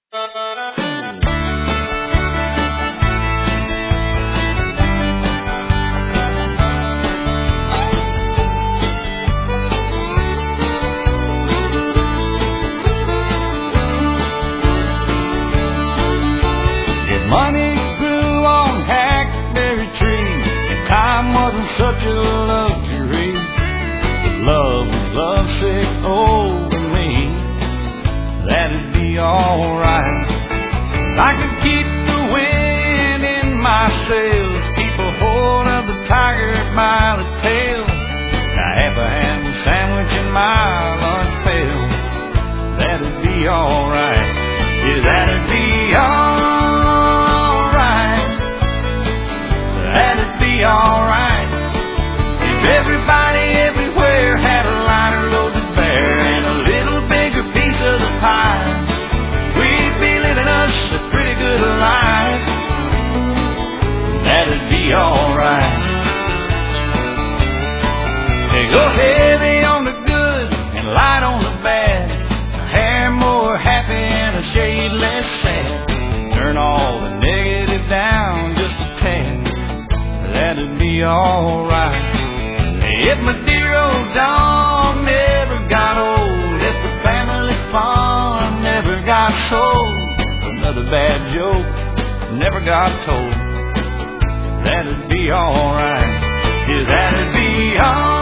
Money grew on hackberry trees, and time wasn't such a luxury. If love was lovesick over me, that'd be alright. I could keep the wind in my sails, keep a hold of the tiger by the tail, a half a ham sandwich in my lunch pail. That'd be alright. Yeah, that'd be alright. That'd be alright if everybody everywhere had a liner loaded bare and a little bigger piece of the pie. We'd be living us a pretty good life. That'd be alright. They go heavy on the good and light on the bad, a hair more happy and a shade less sad. Turn all the negative down just a tad. That'd be alright. If my dear old dog never got old, if the family farm never got sold, another bad joke never got told, that'd be alright. Yeah, that'd be alright.